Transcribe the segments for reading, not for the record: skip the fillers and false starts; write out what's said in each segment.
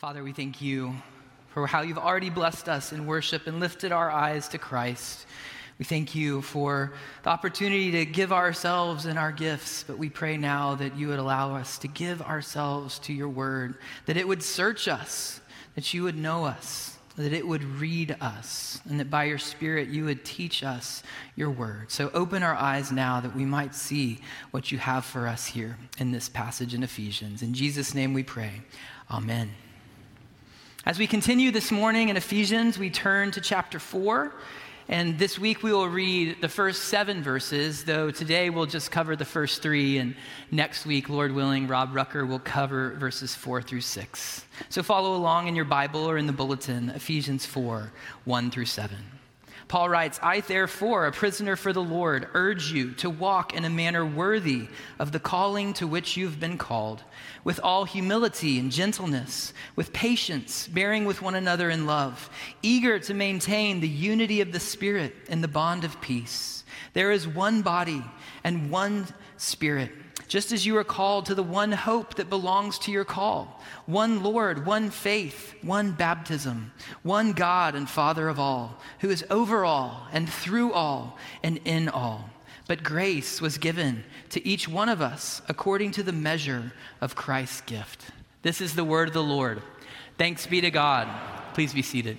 Father, we thank you for how you've already blessed us in worship and lifted our eyes to Christ. We thank you for the opportunity to give ourselves and our gifts, but we pray now that you would allow us to give ourselves to your word, that it would search us, that you would know us, that it would read us, and that by your Spirit you would teach us your word. So open our eyes now that we might see what you have for us here in this passage in Ephesians. In Jesus' name we pray. Amen. As we continue this morning in Ephesians, we turn to chapter 4. And this week we will read the first 7 verses, though today we'll just cover the first 3. And next week, Lord willing, Rob Rucker will cover verses 4 through 6. So follow along in your Bible or in the bulletin, Ephesians 4, 1 through 7. Paul writes, I therefore, a prisoner for the Lord, urge you to walk in a manner worthy of the calling to which you've been called, with all humility and gentleness, with patience, bearing with one another in love, eager to maintain the unity of the Spirit in the bond of peace. There is one body and one Spirit, just as you are called to the one hope that belongs to your call. One Lord, one faith, one baptism, one God and Father of all, who is over all and through all and in all. But grace was given to each one of us according to the measure of Christ's gift. This is the word of the Lord. Thanks be to God. Please be seated.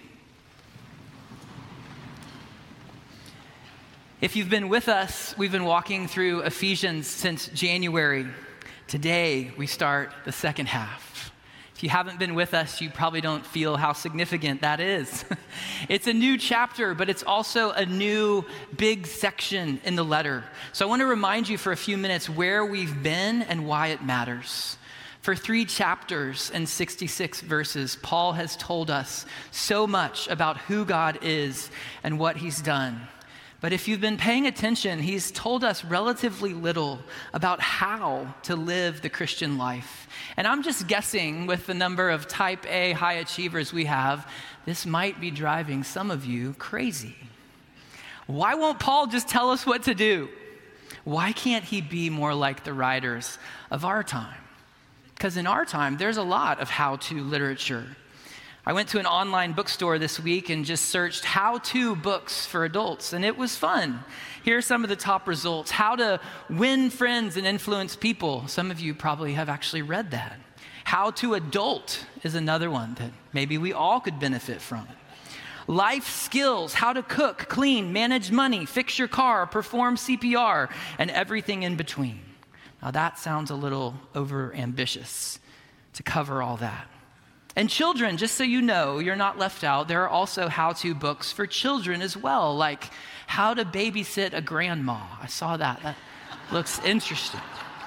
If you've been with us, we've been walking through Ephesians since January. Today, we start the second half. If you haven't been with us, you probably don't feel how significant that is. It's a new chapter, but it's also a new big section in the letter. So I want to remind you for a few minutes where we've been and why it matters. For 3 chapters and 66 verses, Paul has told us so much about who God is and what he's done. But if you've been paying attention, he's told us relatively little about how to live the Christian life. And I'm just guessing with the number of type A high achievers we have, this might be driving some of you crazy. Why won't Paul just tell us what to do? Why can't he be more like the writers of our time? Because in our time, there's a lot of how-to literature. I went to an online bookstore this week and just searched how-to books for adults, and it was fun. Here are some of the top results. How to win friends and influence people. Some of you probably have actually read that. How to adult is another one that maybe we all could benefit from. Life skills, how to cook, clean, manage money, fix your car, perform CPR, and everything in between. Now that sounds a little over-ambitious to cover all that. And children, just so you know, you're not left out, there are also how-to books for children as well, like how to babysit a grandma. I saw that. That looks interesting.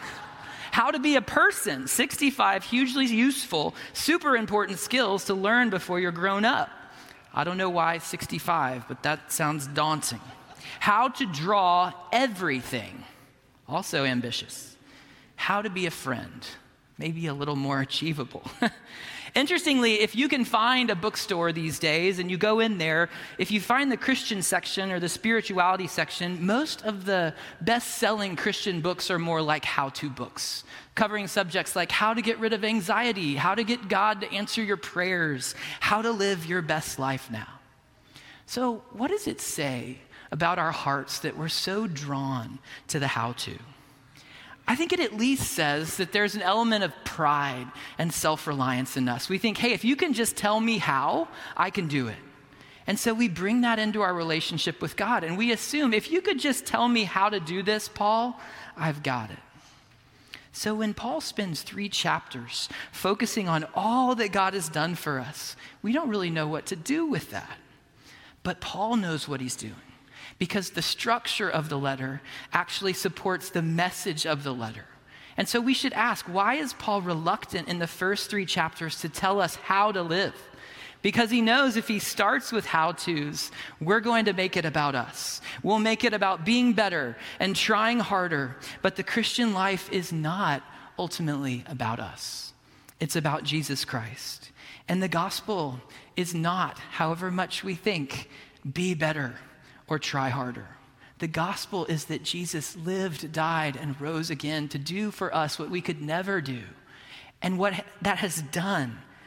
How to be a person, 65 hugely useful, super important skills to learn before you're grown up. I don't know why 65, but that sounds daunting. How to draw everything, also ambitious. How to be a friend, maybe a little more achievable. Interestingly, if you can find a bookstore these days and you go in there, if you find the Christian section or the spirituality section, most of the best-selling Christian books are more like how-to books, covering subjects like how to get rid of anxiety, how to get God to answer your prayers, how to live your best life now. So what does it say about our hearts that we're so drawn to the how-to? I think it at least says that there's an element of pride and self-reliance in us. We think, hey, if you can just tell me how, I can do it. And so we bring that into our relationship with God. And we assume, if you could just tell me how to do this, Paul, I've got it. So when Paul spends 3 chapters focusing on all that God has done for us, we don't really know what to do with that. But Paul knows what he's doing, because the structure of the letter actually supports the message of the letter. And so we should ask, why is Paul reluctant in the first 3 chapters to tell us how to live? Because he knows if he starts with how-tos, we're going to make it about us. We'll make it about being better and trying harder. But the Christian life is not ultimately about us. It's about Jesus Christ. And the gospel is not, however much we think, be better or try harder. The gospel is that Jesus lived, died, and rose again to do for us what we could never do. And what that has done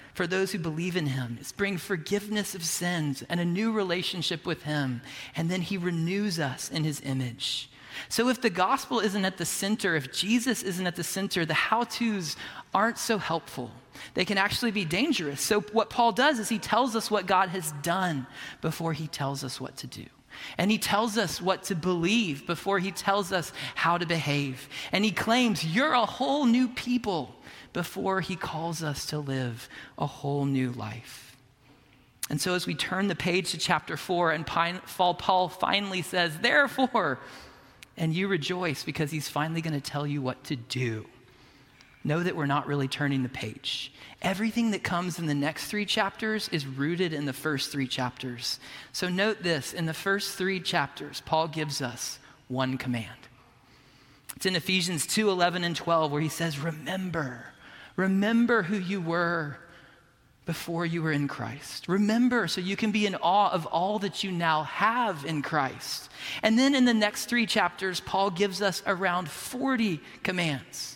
for those who believe in him. It's bring forgiveness of sins and a new relationship with him. And then he renews us in his image. So if the gospel isn't at the center, if Jesus isn't at the center, the how-tos aren't so helpful. They can actually be dangerous. So what Paul does is he tells us what God has done before he tells us what to do. And he tells us what to believe before he tells us how to behave. And he claims you're a whole new people before he calls us to live a whole new life. And so as we turn the page to chapter 4, and Paul finally says, therefore, and you rejoice because he's finally going to tell you what to do. Know that we're not really turning the page. Everything that comes in the next 3 chapters is rooted in the first 3 chapters. So note this, in the first 3 chapters, Paul gives us one command. It's in Ephesians 2, 11 and 12, where he says, remember who you were before you were in Christ. Remember so you can be in awe of all that you now have in Christ. And then in the next 3 chapters, Paul gives us around 40 commands.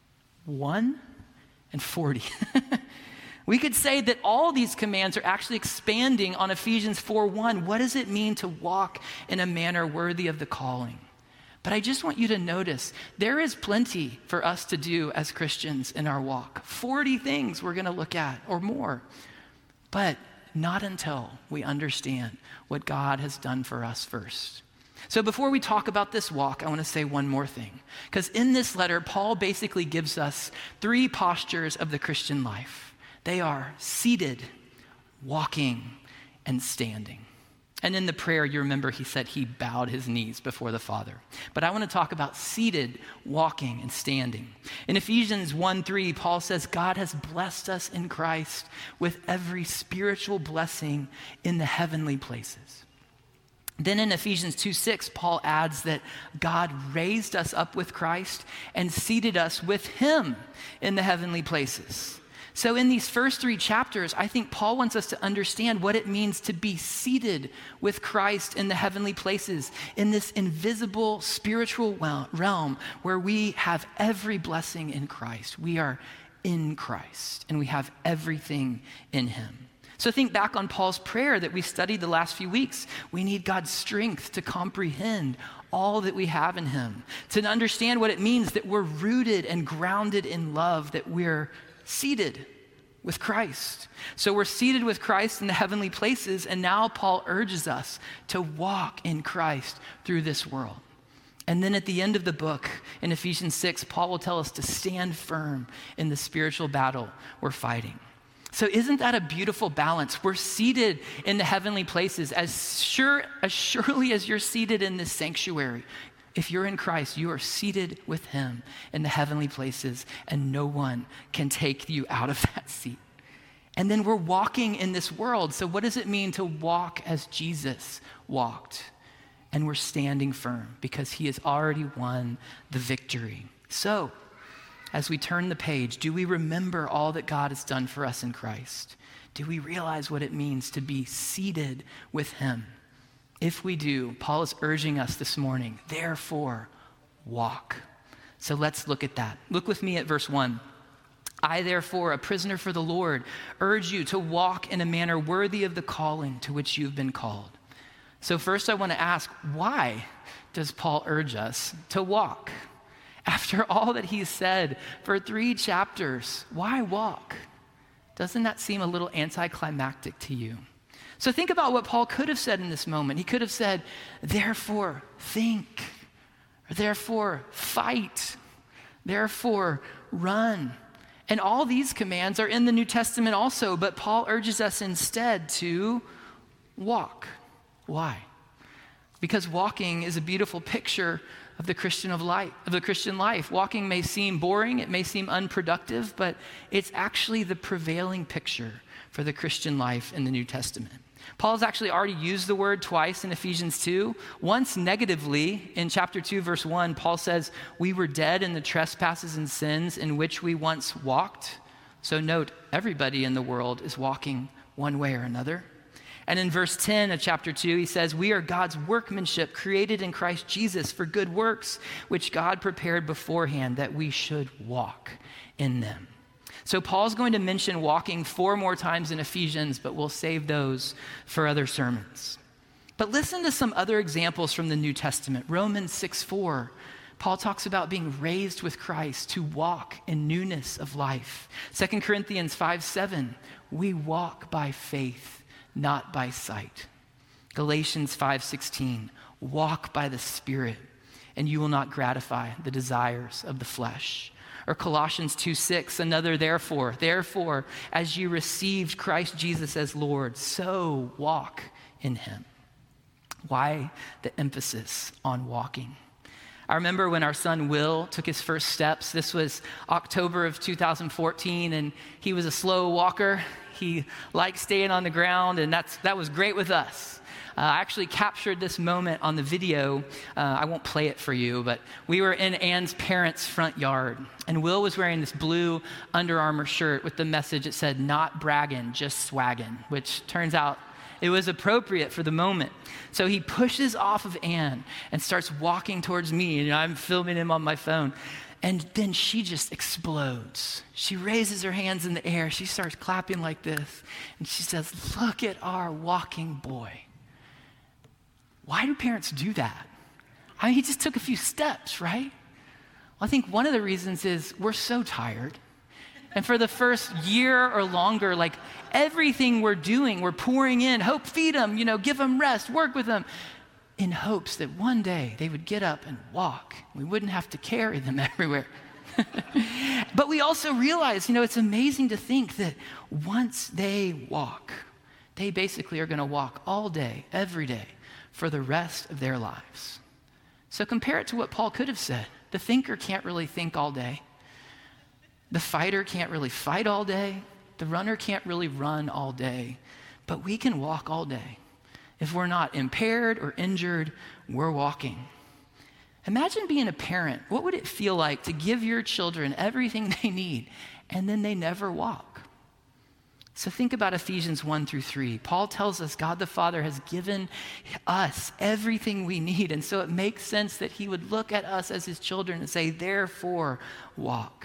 1 and 40. We could say that all these commands are actually expanding on Ephesians 4:1. What does it mean to walk in a manner worthy of the calling? But I just want you to notice there is plenty for us to do as Christians in our walk. 40 things we're going to look at or more. But not until we understand what God has done for us first. So before we talk about this walk, I want to say one more thing. Because in this letter, Paul basically gives us 3 postures of the Christian life. They are seated, walking, and standing. And in the prayer, you remember he said he bowed his knees before the Father. But I want to talk about seated, walking, and standing. In Ephesians 1:3, Paul says, God has blessed us in Christ with every spiritual blessing in the heavenly places. Then in Ephesians 2:6, Paul adds that God raised us up with Christ and seated us with him in the heavenly places. So in these first 3 chapters, I think Paul wants us to understand what it means to be seated with Christ in the heavenly places, in this invisible spiritual realm where we have every blessing in Christ. We are in Christ and we have everything in him. So think back on Paul's prayer that we studied the last few weeks. We need God's strength to comprehend all that we have in him, to understand what it means that we're rooted and grounded in love, that we're seated with Christ. So we're seated with Christ in the heavenly places, and now Paul urges us to walk in Christ through this world. And then at the end of the book, in Ephesians 6, Paul will tell us to stand firm in the spiritual battle we're fighting. So isn't that a beautiful balance? We're seated in the heavenly places as surely as you're seated in this sanctuary. If you're in Christ, you are seated with him in the heavenly places, and no one can take you out of that seat. And then we're walking in this world. So what does it mean to walk as Jesus walked? And we're standing firm because he has already won the victory. So as we turn the page, do we remember all that God has done for us in Christ? Do we realize what it means to be seated with him? If we do, Paul is urging us this morning, therefore, walk. So let's look at that. Look with me at verse 1. I, therefore, a prisoner for the Lord, urge you to walk in a manner worthy of the calling to which you've been called. So first I want to ask, why does Paul urge us to walk? After all that he's said for 3 chapters, why walk? Doesn't that seem a little anticlimactic to you? So think about what Paul could have said in this moment. He could have said, therefore think, or therefore fight, therefore run. And all these commands are in the New Testament also, but Paul urges us instead to walk. Why? Because walking is a beautiful picture of the Christian life. Walking may seem boring, it may seem unproductive, but it's actually the prevailing picture for the Christian life in the New Testament. Paul's actually already used the word twice in Ephesians 2. Once negatively, in chapter 2, verse 1, Paul says, we were dead in the trespasses and sins in which we once walked. So note, everybody in the world is walking one way or another. And in verse 10 of chapter 2, he says, we are God's workmanship created in Christ Jesus for good works, which God prepared beforehand that we should walk in them. So Paul's going to mention walking 4 more times in Ephesians, but we'll save those for other sermons. But listen to some other examples from the New Testament. Romans 6:4, Paul talks about being raised with Christ to walk in newness of life. 2 Corinthians 5:7, we walk by faith, not by sight. Galatians 5:16, walk by the Spirit, and you will not gratify the desires of the flesh. Or Colossians 2:6, another therefore. Therefore, as you received Christ Jesus as Lord, so walk in him. Why the emphasis on walking? I remember when our son Will took his first steps. This was October of 2014, and he was a slow walker. He liked staying on the ground, and that was great with us. I actually captured this moment on the video. I won't play it for you, but we were in Ann's parents' front yard, and Will was wearing this blue Under Armour shirt with the message that said, "Not bragging, just swagging," which turns out it was appropriate for the moment. So he pushes off of Ann and starts walking towards me, and I'm filming him on my phone. And then she just explodes. She raises her hands in the air. She starts clapping like this, and she says, "Look at our walking boy." Why do parents do that? I mean, he just took a few steps, right? Well, I think one of the reasons is we're so tired. And for the first year or longer, like everything we're doing, we're pouring in, hope, feed them, give them rest, work with them, in hopes that one day they would get up and walk. We wouldn't have to carry them everywhere. But we also realize, it's amazing to think that once they walk, they basically are going to walk all day, every day, for the rest of their lives. So compare it to what Paul could have said. The thinker can't really think all day. The fighter can't really fight all day. The runner can't really run all day. But we can walk all day. If we're not impaired or injured, we're walking. Imagine being a parent. What would it feel like to give your children everything they need and then they never walk? So think about Ephesians 1-3. Paul tells us God the Father has given us everything we need. And so it makes sense that he would look at us as his children and say, therefore, walk.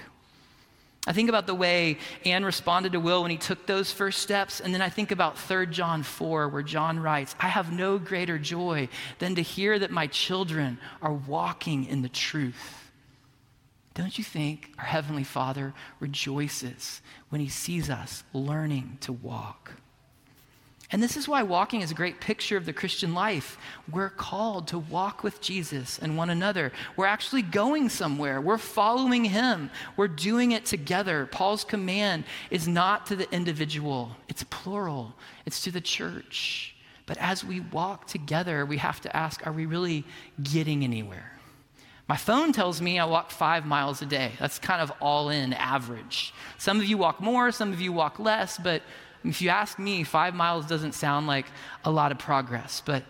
I think about the way Anne responded to Will when he took those first steps. And then I think about 3 John 4, where John writes, I have no greater joy than to hear that my children are walking in the truth. Don't you think our Heavenly Father rejoices when he sees us learning to walk? And this is why walking is a great picture of the Christian life. We're called to walk with Jesus and one another. We're actually going somewhere. We're following him. We're doing it together. Paul's command is not to the individual. It's plural. It's to the church. But as we walk together, we have to ask, are we really getting anywhere? My phone tells me I walk 5 miles a day. That's kind of all in average. Some of you walk more, some of you walk less, but if you ask me, 5 miles doesn't sound like a lot of progress, but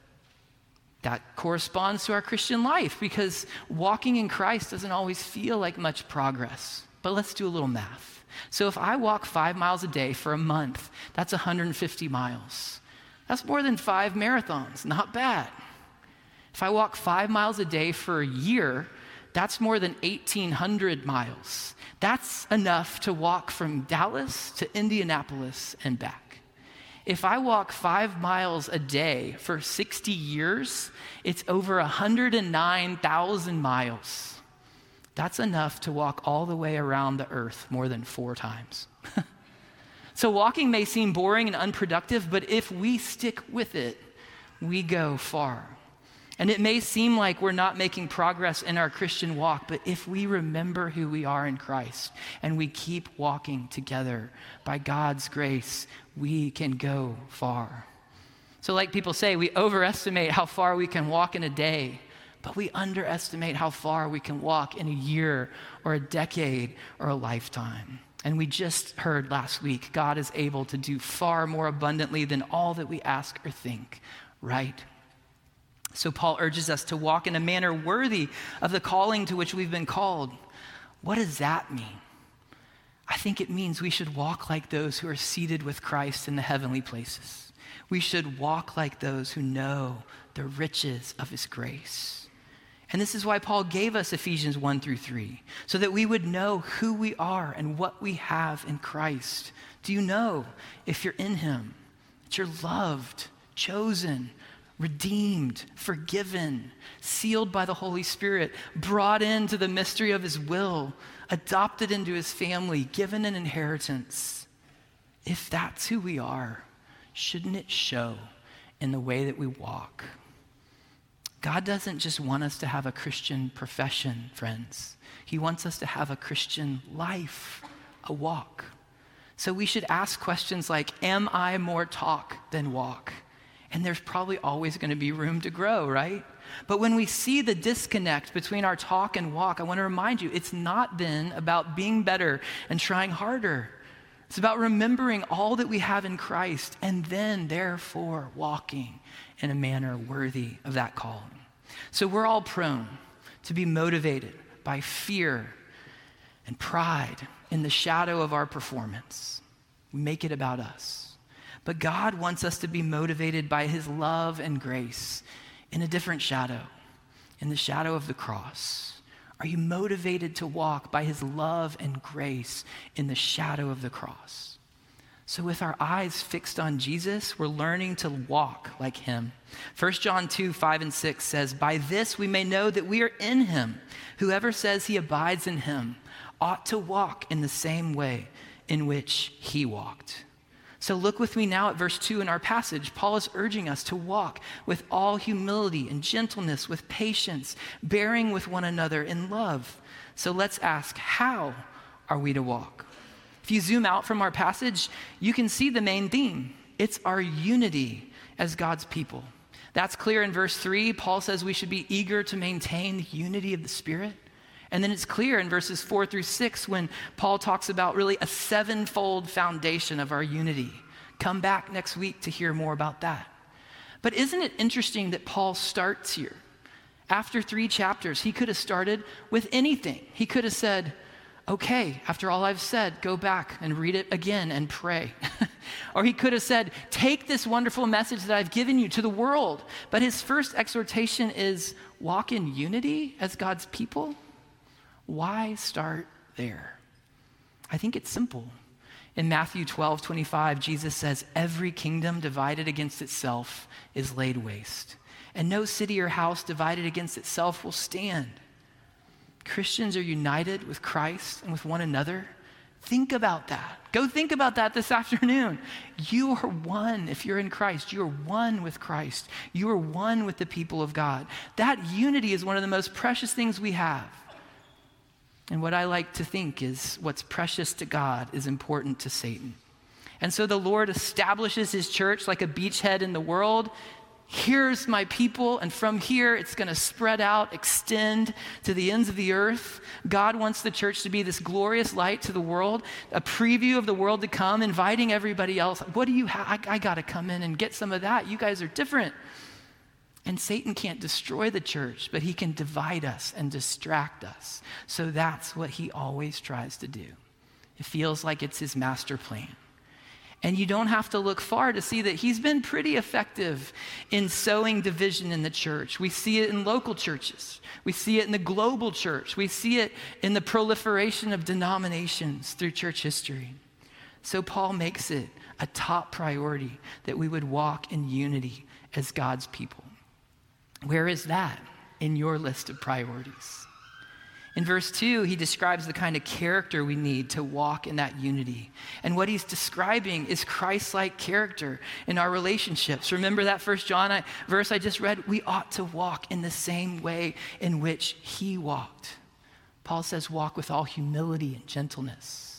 that corresponds to our Christian life because walking in Christ doesn't always feel like much progress. But let's do a little math. So if I walk 5 miles a day for a month, that's 150 miles. That's more than 5 marathons, not bad. If I walk 5 miles a day for a year, that's more than 1,800 miles. That's enough to walk from Dallas to Indianapolis and back. If I walk 5 miles a day for 60 years, it's over 109,000 miles. That's enough to walk all the way around the earth more than 4 times. So walking may seem boring and unproductive, but if we stick with it, we go far. And it may seem like we're not making progress in our Christian walk, but if we remember who we are in Christ and we keep walking together by God's grace, we can go far. So like people say, we overestimate how far we can walk in a day, but we underestimate how far we can walk in a year or a decade or a lifetime. And we just heard last week, God is able to do far more abundantly than all that we ask or think, right? So Paul urges us to walk in a manner worthy of the calling to which we've been called. What does that mean? I think it means we should walk like those who are seated with Christ in the heavenly places. We should walk like those who know the riches of his grace. And this is why Paul gave us Ephesians 1-3, so that we would know who we are and what we have in Christ. Do you know if you're in him, that you're loved, chosen, redeemed, forgiven, sealed by the Holy Spirit, brought into the mystery of his will, adopted into his family, given an inheritance? If that's who we are, shouldn't it show in the way that we walk? God doesn't just want us to have a Christian profession, friends. He wants us to have a Christian life, a walk. So we should ask questions like, am I more talk than walk? And there's probably always going to be room to grow, right? But when we see the disconnect between our talk and walk, I want to remind you, it's not then about being better and trying harder. It's about remembering all that we have in Christ and then, therefore, walking in a manner worthy of that calling. So we're all prone to be motivated by fear and pride in the shadow of our performance. We make it about us. But God wants us to be motivated by his love and grace in a different shadow, in the shadow of the cross. Are you motivated to walk by his love and grace in the shadow of the cross? So with our eyes fixed on Jesus, we're learning to walk like him. 1 John 2:5-6 says, by this we may know that we are in him. Whoever says he abides in him ought to walk in the same way in which he walked. So look with me now at verse 2 in our passage. Paul is urging us to walk with all humility and gentleness, with patience, bearing with one another in love. So let's ask, how are we to walk? If you zoom out from our passage, you can see the main theme. It's our unity as God's people. That's clear in verse 3. Paul says we should be eager to maintain the unity of the Spirit. And then it's clear in verses 4-6 when Paul talks about really a sevenfold foundation of our unity. Come back next week to hear more about that. But isn't it interesting that Paul starts here? After 3 chapters, he could have started with anything. He could have said, okay, after all I've said, go back and read it again and pray. Or he could have said, take this wonderful message that I've given you to the world. But his first exhortation is walk in unity as God's people. Why start there? I think it's simple. In Matthew 12:25, Jesus says, every kingdom divided against itself is laid waste, and no city or house divided against itself will stand. Christians are united with Christ and with one another. Think about that. Go think about that this afternoon. You are one if you're in Christ. You are one with Christ. You are one with the people of God. That unity is one of the most precious things we have. And what I like to think is what's precious to God is important to Satan. And so the Lord establishes his church like a beachhead in the world. Here's my people, and from here it's going to spread out, extend to the ends of the earth. God wants the church to be this glorious light to the world, a preview of the world to come, inviting everybody else. What do you have? I got to come in and get some of that. You guys are different. And Satan can't destroy the church, but he can divide us and distract us. So that's what he always tries to do. It feels like it's his master plan. And you don't have to look far to see that he's been pretty effective in sowing division in the church. We see it in local churches. We see it in the global church. We see it in the proliferation of denominations through church history. So Paul makes it a top priority that we would walk in unity as God's people. Where is that in your list of priorities? In verse 2, he describes the kind of character we need to walk in that unity. And what he's describing is Christ-like character in our relationships. Remember that 1 John verse I just read? We ought to walk in the same way in which he walked. Paul says walk with all humility and gentleness.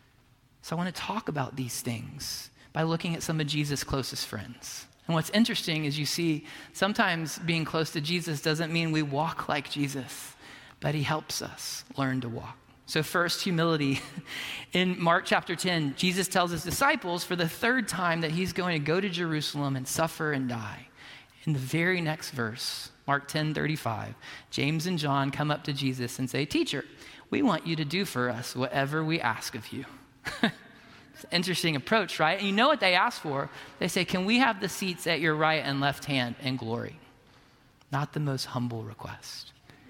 So I want to talk about these things by looking at some of Jesus' closest friends. And what's interesting is you see sometimes being close to Jesus doesn't mean we walk like Jesus, but he helps us learn to walk. So first, humility. In Mark chapter 10, Jesus tells his disciples for the 3rd time that he's going to go to Jerusalem and suffer and die. In the very next verse, Mark 10:35, James and John come up to Jesus and say, "Teacher, we want you to do for us whatever we ask of you." It's an interesting approach, right? And you know what they ask for? They say, "Can we have the seats at your right and left hand in glory?" Not the most humble request.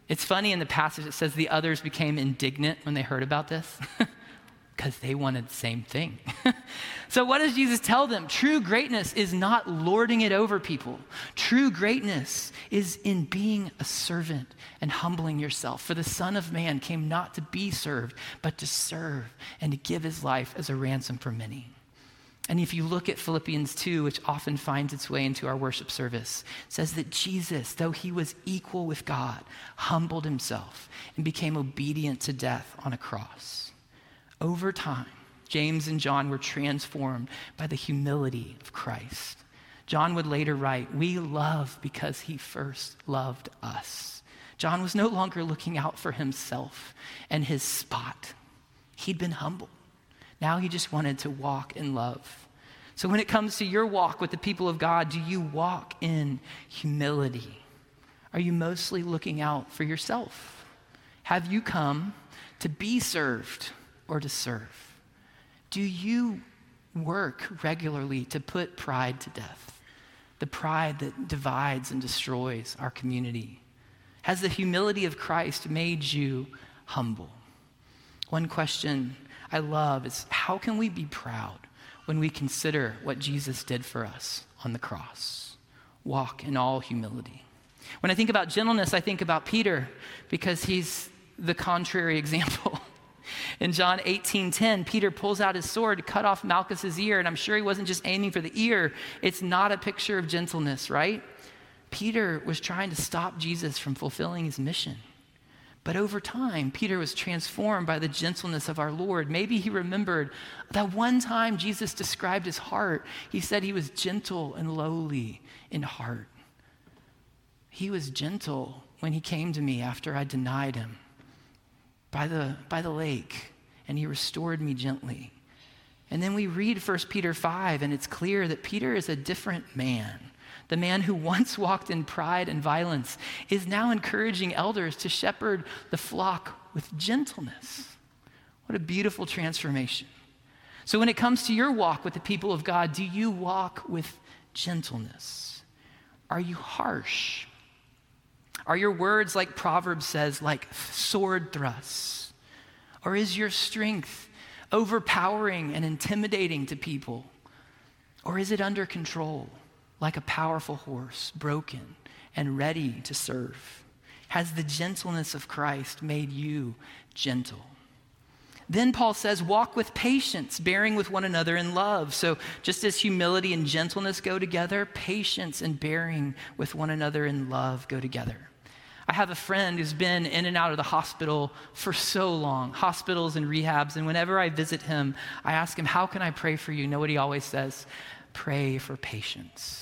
It's funny in the passage, it says the others became indignant when they heard about this because they wanted the same thing. So what does Jesus tell them? True greatness is not lording it over people. True greatness is in being a servant and humbling yourself. For the Son of Man came not to be served, but to serve and to give his life as a ransom for many. And if you look at Philippians 2, which often finds its way into our worship service, it says that Jesus, though he was equal with God, humbled himself and became obedient to death on a cross. Over time, James and John were transformed by the humility of Christ. John would later write, "We love because he first loved us." John was no longer looking out for himself and his spot. He'd been humbled. Now he just wanted to walk in love. So when it comes to your walk with the people of God, do you walk in humility? Are you mostly looking out for yourself? Have you come to be served or to serve? Do you work regularly to put pride to death? The pride that divides and destroys our community. Has the humility of Christ made you humble? One question I love is, how can we be proud when we consider what Jesus did for us on the cross? Walk in all humility. When I think about gentleness, I think about Peter because he's the contrary example. In John 18:10, Peter pulls out his sword to cut off Malchus's ear, and I'm sure he wasn't just aiming for the ear. It's not a picture of gentleness, right? Peter was trying to stop Jesus from fulfilling his mission. But over time, Peter was transformed by the gentleness of our Lord. Maybe he remembered that one time Jesus described his heart. He said he was gentle and lowly in heart. He was gentle when he came to me after I denied him by the lake, and he restored me gently. And then we read 1 Peter 5, and it's clear that Peter is a different man. The man who once walked in pride and violence is now encouraging elders to shepherd the flock with gentleness. What a beautiful transformation. So when it comes to your walk with the people of God, do you walk with gentleness? Are you harsh? Are your words, like Proverbs says, like sword thrusts? Or is your strength overpowering and intimidating to people? Or is it under control? Like a powerful horse, broken and ready to serve? Has the gentleness of Christ made you gentle? Then Paul says, walk with patience, bearing with one another in love. So just as humility and gentleness go together, patience and bearing with one another in love go together. I have a friend who's been in and out of the hospital for so long, hospitals and rehabs, and whenever I visit him, I ask him, how can I pray for you? You know what he always says? Pray for patience.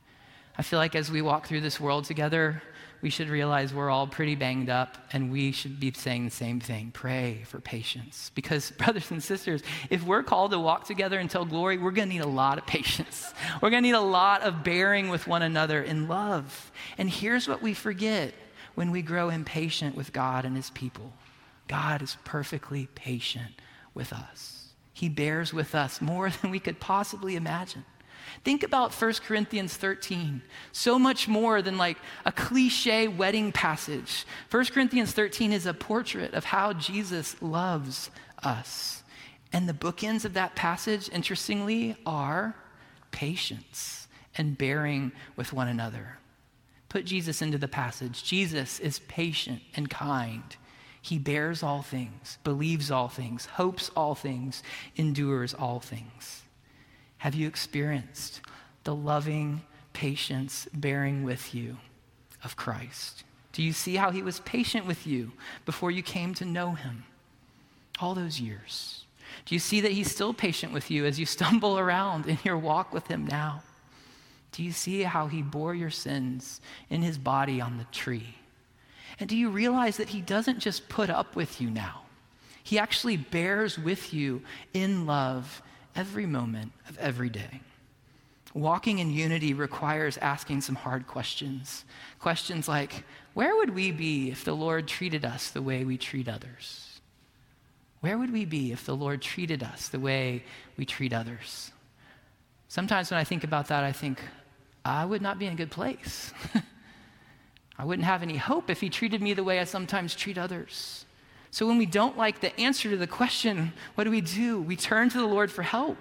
I feel like as we walk through this world together, we should realize we're all pretty banged up, and we should be saying the same thing. Pray for patience. Because brothers and sisters, if we're called to walk together until glory, we're going to need a lot of patience. We're going to need a lot of bearing with one another in love. And here's what we forget when we grow impatient with God and his people. God is perfectly patient with us. He bears with us more than we could possibly imagine. Think about 1 Corinthians 13. So much more than like a cliche wedding passage. 1 Corinthians 13 is a portrait of how Jesus loves us. And the bookends of that passage, interestingly, are patience and bearing with one another. Put Jesus into the passage. Jesus is patient and kind. He bears all things, believes all things, hopes all things, endures all things. Have you experienced the loving patience bearing with you of Christ? Do you see how he was patient with you before you came to know him all those years? Do you see that he's still patient with you as you stumble around in your walk with him now? Do you see how he bore your sins in his body on the tree? And do you realize that he doesn't just put up with you now? He actually bears with you in love every moment of every day. Walking in unity requires asking some hard questions. Questions like, where would we be if the Lord treated us the way we treat others? Where would we be if the Lord treated us the way we treat others? Sometimes when I think about that, I think, I would not be in a good place. I wouldn't have any hope if he treated me the way I sometimes treat others. So when we don't like the answer to the question, what do? We turn to the Lord for help.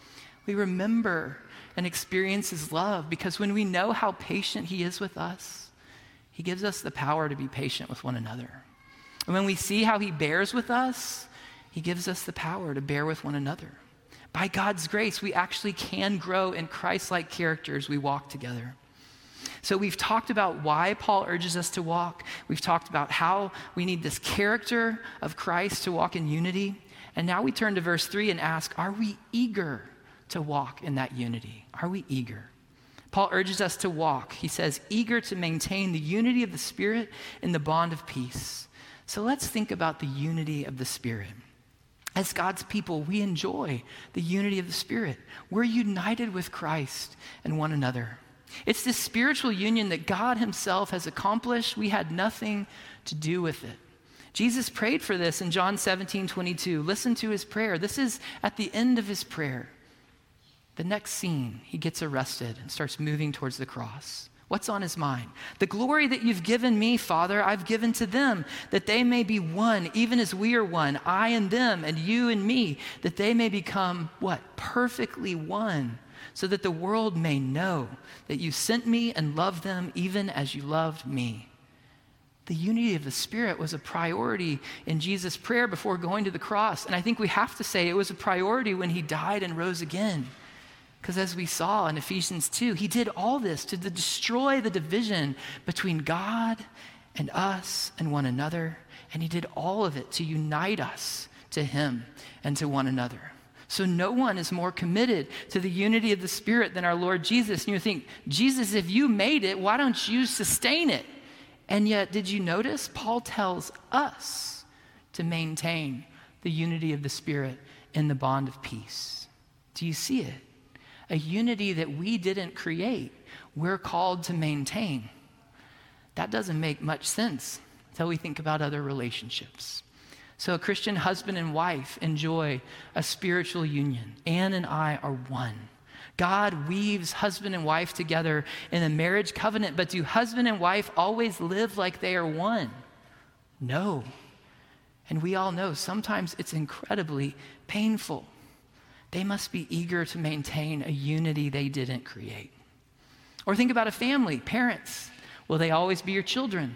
We remember and experience his love, because when we know how patient he is with us, he gives us the power to be patient with one another. And when we see how he bears with us, he gives us the power to bear with one another. By God's grace, we actually can grow in Christ-like character as we walk together. So we've talked about why Paul urges us to walk. We've talked about how we need this character of Christ to walk in unity. And now we turn to verse 3 and ask, are we eager to walk in that unity? Are we eager? Paul urges us to walk. He says, eager to maintain the unity of the Spirit in the bond of peace. So let's think about the unity of the Spirit. As God's people, we enjoy the unity of the Spirit. We're united with Christ and one another. It's this spiritual union that God himself has accomplished. We had nothing to do with it. Jesus prayed for this in John 17:22. Listen to his prayer. This is at the end of his prayer. The next scene, he gets arrested and starts moving towards the cross. What's on his mind? The glory that you've given me, Father, I've given to them, that they may be one, even as we are one, I and them, and you and me, that they may become, what? Perfectly one, so that the world may know that you sent me and loved them even as you loved me. The unity of the Spirit was a priority in Jesus' prayer before going to the cross. And I think we have to say it was a priority when he died and rose again. Because as we saw in Ephesians 2, he did all this to destroy the division between God and us and one another. And he did all of it to unite us to him and to one another. So no one is more committed to the unity of the Spirit than our Lord Jesus. And you think, Jesus, if you made it, why don't you sustain it? And yet, did you notice? Paul tells us to maintain the unity of the Spirit in the bond of peace. Do you see it? A unity that we didn't create, we're called to maintain. That doesn't make much sense until we think about other relationships. So a Christian husband and wife enjoy a spiritual union. Anne and I are one. God weaves husband and wife together in a marriage covenant, but do husband and wife always live like they are one? No. And we all know sometimes it's incredibly painful. They must be eager to maintain a unity they didn't create. Or think about a family, parents. Will they always be your children?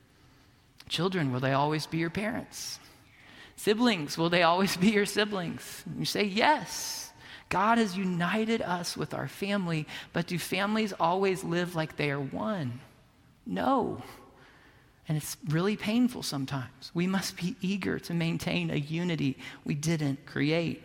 Children, will they always be your parents? Siblings, will they always be your siblings? You say yes. God has united us with our family, but do families always live like they are one? No. And it's really painful sometimes. We must be eager to maintain a unity we didn't create.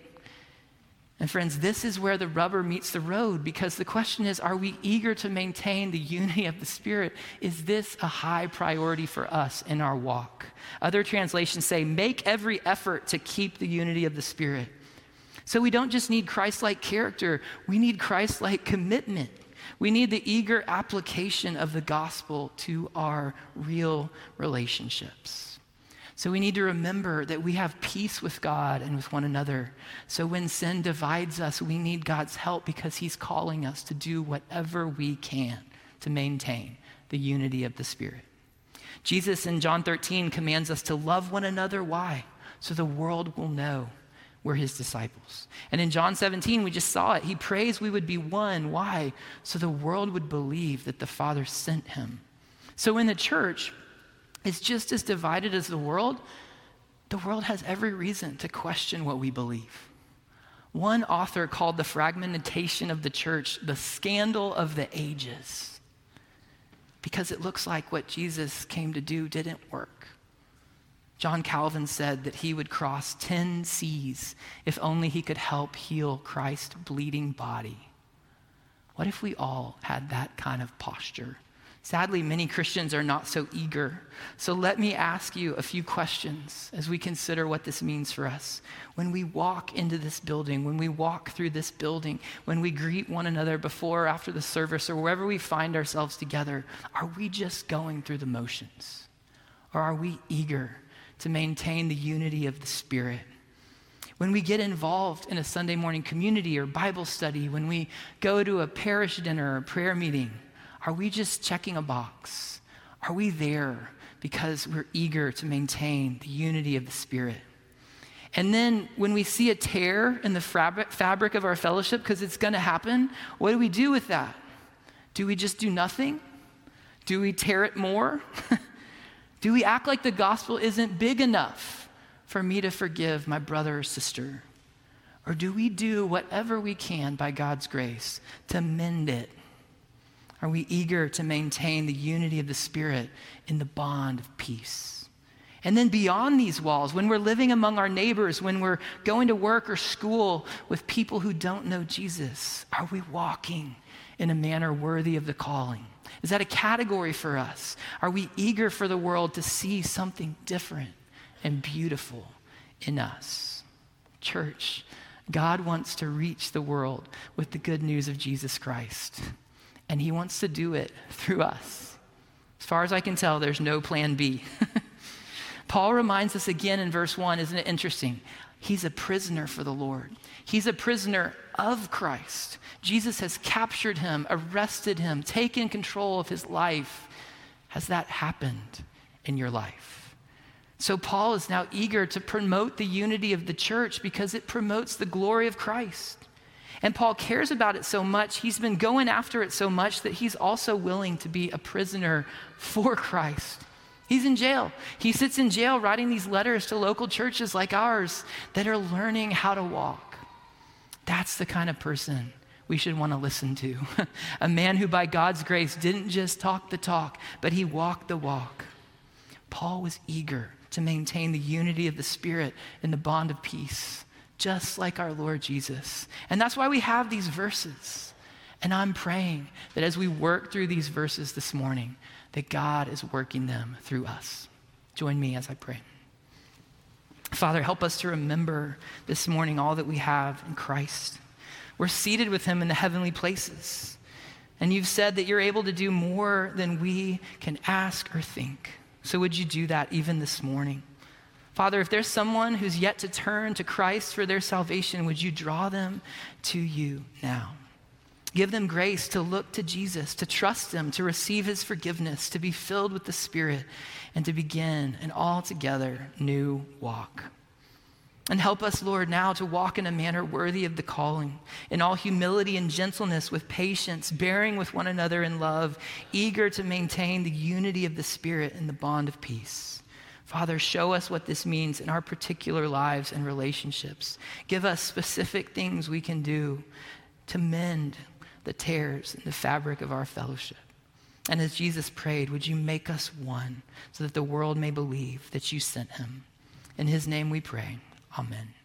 And friends, this is where the rubber meets the road, because the question is, are we eager to maintain the unity of the Spirit? Is this a high priority for us in our walk? Other translations say, make every effort to keep the unity of the Spirit. So we don't just need Christ-like character, we need Christ-like commitment. We need the eager application of the gospel to our real relationships. So we need to remember that we have peace with God and with one another. So when sin divides us, we need God's help, because he's calling us to do whatever we can to maintain the unity of the Spirit. Jesus in John 13 commands us to love one another. Why? So the world will know we're his disciples. And in John 17, we just saw it. He prays we would be one. Why? So the world would believe that the Father sent him. So in the church, it's just as divided as the world has every reason to question what we believe. One author called the fragmentation of the church the scandal of the ages, because it looks like what Jesus came to do didn't work. John Calvin said that he would cross 10 seas if only he could help heal Christ's bleeding body. What if we all had that kind of posture? Sadly, many Christians are not so eager. So let me ask you a few questions as we consider what this means for us. When we walk into this building, when we walk through this building, when we greet one another before or after the service, or wherever we find ourselves together, are we just going through the motions? Or are we eager to maintain the unity of the Spirit? When we get involved in a Sunday morning community or Bible study, when we go to a parish dinner or prayer meeting, are we just checking a box? Are we there because we're eager to maintain the unity of the Spirit? And then when we see a tear in the fabric of our fellowship, because it's going to happen, what do we do with that? Do we just do nothing? Do we tear it more? Do we act like the gospel isn't big enough for me to forgive my brother or sister? Or do we do whatever we can by God's grace to mend it? Are we eager to maintain the unity of the Spirit in the bond of peace? And then beyond these walls, when we're living among our neighbors, when we're going to work or school with people who don't know Jesus, are we walking in a manner worthy of the calling? Is that a category for us? Are we eager for the world to see something different and beautiful in us? Church, God wants to reach the world with the good news of Jesus Christ, and he wants to do it through us. As far as I can tell, there's no plan B. Paul reminds us again in verse 1, isn't it interesting? He's a prisoner for the Lord. He's a prisoner of Christ. Jesus has captured him, arrested him, taken control of his life. Has that happened in your life? So Paul is now eager to promote the unity of the church because it promotes the glory of Christ. And Paul cares about it so much, he's been going after it so much that he's also willing to be a prisoner for Christ. He's in jail. He sits in jail writing these letters to local churches like ours that are learning how to walk. That's the kind of person we should want to listen to. A man who by God's grace didn't just talk the talk, but he walked the walk. Paul was eager to maintain the unity of the Spirit in the bond of peace, just like our Lord Jesus. And that's why we have these verses. And I'm praying that as we work through these verses this morning, that God is working them through us. Join me as I pray. Father, help us to remember this morning all that we have in Christ. We're seated with him in the heavenly places. And you've said that you're able to do more than we can ask or think. So would you do that even this morning? Father, if there's someone who's yet to turn to Christ for their salvation, would you draw them to you now? Give them grace to look to Jesus, to trust him, to receive his forgiveness, to be filled with the Spirit, and to begin an altogether new walk. And help us, Lord, now to walk in a manner worthy of the calling, in all humility and gentleness, with patience, bearing with one another in love, eager to maintain the unity of the Spirit in the bond of peace. Father, show us what this means in our particular lives and relationships. Give us specific things we can do to mend the tears in the fabric of our fellowship. And as Jesus prayed, would you make us one so that the world may believe that you sent him? In his name we pray. Amen.